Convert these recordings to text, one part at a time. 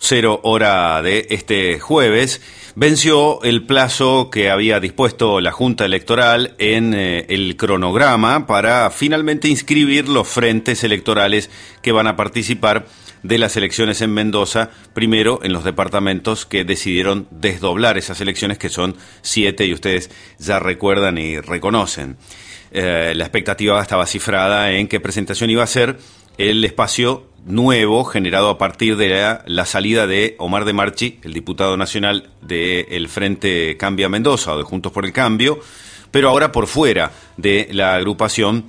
00 hora de este jueves, venció el plazo que había dispuesto la Junta Electoral en el cronograma para finalmente inscribir los frentes electorales que van a participar de las elecciones en Mendoza, primero en los departamentos que decidieron desdoblar esas elecciones, que son 7 y ustedes ya recuerdan y reconocen. La expectativa estaba cifrada en qué presentación iba a ser el espacio nuevo generado a partir de la salida de Omar de Marchi, el diputado nacional del Frente Cambia Mendoza o de Juntos por el Cambio, pero ahora por fuera de la agrupación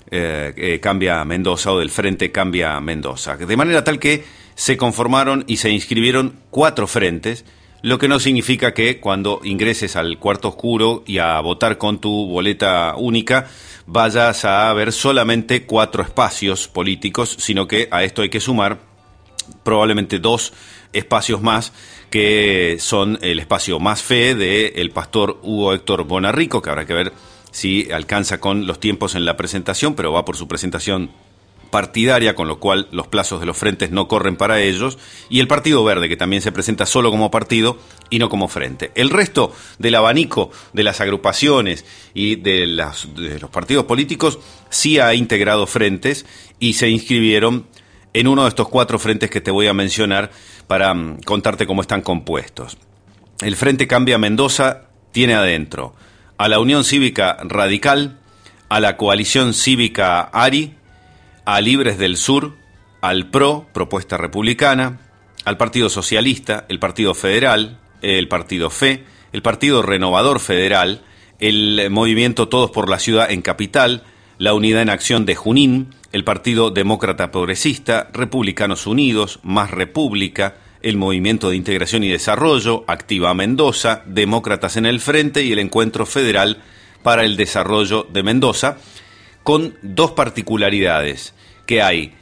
Cambia Mendoza o del Frente Cambia Mendoza. De manera tal que se conformaron y se inscribieron 4 frentes, lo que no significa que cuando ingreses al cuarto oscuro y a votar con tu boleta única vayas a ver solamente 4 espacios políticos, sino que a esto hay que sumar probablemente 2 espacios más, que son el espacio Más Fe del pastor Hugo Héctor Bonarrico, que habrá que ver si alcanza con los tiempos en la presentación, pero va por su presentación partidaria, con lo cual los plazos de los frentes no corren para ellos, y el Partido Verde, que también se presenta solo como partido y no como frente. El resto del abanico de las agrupaciones y de los partidos políticos sí ha integrado frentes y se inscribieron en uno de estos 4 frentes que te voy a mencionar para contarte cómo están compuestos. El Frente Cambia Mendoza tiene adentro a la Unión Cívica Radical, a la Coalición Cívica ARI, a Libres del Sur, al PRO, Propuesta Republicana, al Partido Socialista, el Partido Federal, el Partido FE, el Partido Renovador Federal, el Movimiento Todos por la Ciudad en Capital, la Unidad en Acción de Junín, el Partido Demócrata Progresista, Republicanos Unidos, Más República, el Movimiento de Integración y Desarrollo, Activa Mendoza, Demócratas en el Frente y el Encuentro Federal para el Desarrollo de Mendoza, con 2 particularidades: que hay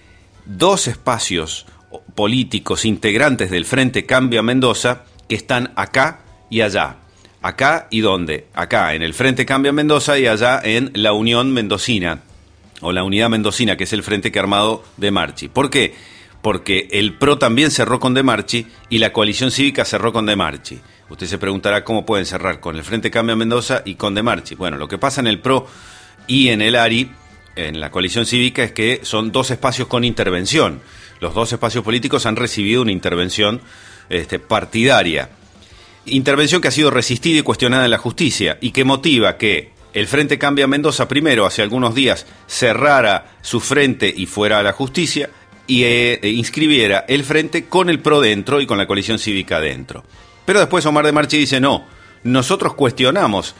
2 espacios políticos integrantes del Frente Cambia Mendoza que están acá y allá. ¿Acá y dónde? Acá en el Frente Cambia Mendoza y allá en la Unión Mendocina, o la Unidad Mendocina, que es el frente que ha armado De Marchi. ¿Por qué? Porque el PRO también cerró con De Marchi y la Coalición Cívica cerró con De Marchi. Usted se preguntará cómo pueden cerrar con el Frente Cambia Mendoza y con De Marchi. Bueno, lo que pasa en el PRO y en el ARI, en la Coalición Cívica, es que son 2 espacios con intervención. Los 2 espacios políticos han recibido una intervención partidaria. Intervención que ha sido resistida y cuestionada en la justicia y que motiva que el Frente Cambia Mendoza primero, hace algunos días, cerrara su frente y fuera a la justicia y inscribiera el frente con el PRO dentro y con la Coalición Cívica dentro. Pero después Omar de Marchi dice: no, nosotros cuestionamos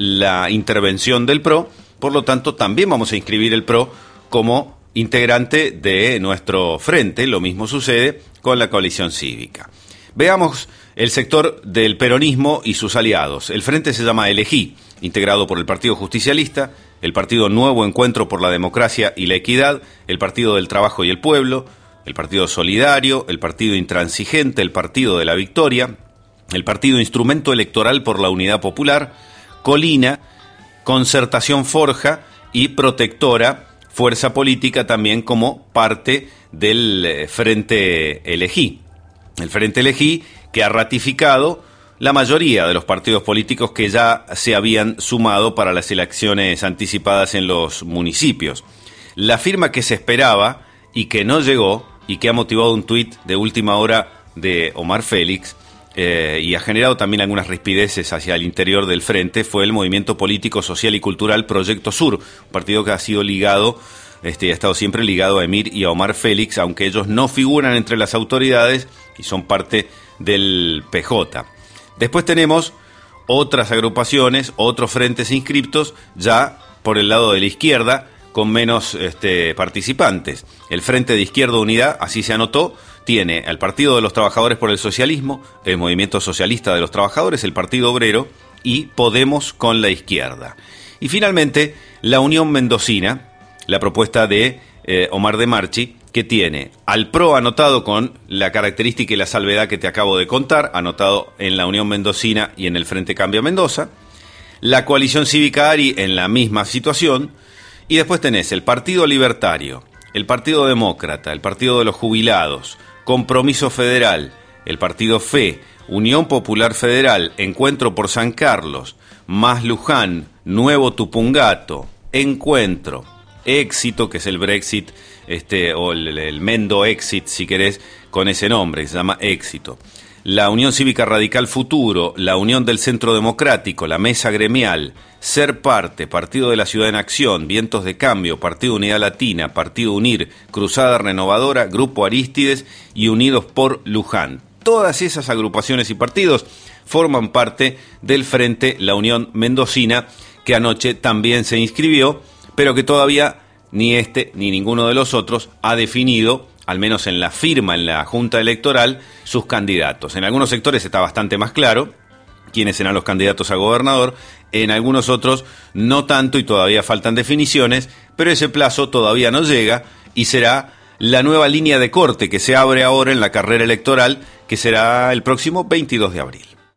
la intervención del PRO, por lo tanto también vamos a inscribir el PRO como integrante de nuestro frente. Lo mismo sucede con la Coalición Cívica. Veamos el sector del peronismo y sus aliados. El frente se llama Elegí, integrado por el Partido Justicialista, el Partido Nuevo Encuentro por la Democracia y la Equidad, el Partido del Trabajo y el Pueblo, el Partido Solidario, el Partido Intransigente, el Partido de la Victoria, el Partido Instrumento Electoral por la Unidad Popular, Colina, Concertación Forja y Protectora, fuerza política también como parte del Frente Elegí. El Frente Elegí, que ha ratificado la mayoría de los partidos políticos que ya se habían sumado para las elecciones anticipadas en los municipios. La firma que se esperaba y que no llegó, y que ha motivado un tuit de última hora de Omar Félix, y ha generado también algunas rispideces hacia el interior del frente, fue el movimiento político, social y cultural Proyecto Sur, un partido que ha sido ligado, ha estado siempre ligado a Emir y a Omar Félix, aunque ellos no figuran entre las autoridades y son parte del PJ. Después tenemos otras agrupaciones, otros frentes inscriptos, ya por el lado de la izquierda, con menos participantes. El Frente de Izquierda Unidad, así se anotó, tiene al Partido de los Trabajadores por el Socialismo, el Movimiento Socialista de los Trabajadores, el Partido Obrero y Podemos con la izquierda. Y finalmente, la Unión Mendocina, la propuesta de Omar de Marchi, que tiene al PRO anotado con la característica y la salvedad que te acabo de contar, anotado en la Unión Mendocina y en el Frente Cambia Mendoza, la Coalición Cívica ARI en la misma situación, y después tenés el Partido Libertario, el Partido Demócrata, el Partido de los Jubilados, Compromiso Federal, el partido FE, Unión Popular Federal, Encuentro por San Carlos, Más Luján, Nuevo Tupungato, Encuentro, Éxito, que es el Brexit, o el Mendo Exit, si querés, con ese nombre, que se llama Éxito. La Unión Cívica Radical Futuro, la Unión del Centro Democrático, la Mesa Gremial, Ser Parte, Partido de la Ciudad en Acción, Vientos de Cambio, Partido Unidad Latina, Partido Unir, Cruzada Renovadora, Grupo Arístides y Unidos por Luján. Todas esas agrupaciones y partidos forman parte del Frente La Unión Mendocina, que anoche también se inscribió, pero que todavía ni este ni ninguno de los otros ha definido, al menos en la firma en la Junta Electoral, sus candidatos. En algunos sectores está bastante más claro quiénes serán los candidatos a gobernador, en algunos otros no tanto y todavía faltan definiciones, pero ese plazo todavía no llega y será la nueva línea de corte que se abre ahora en la carrera electoral, que será el próximo 22 de abril.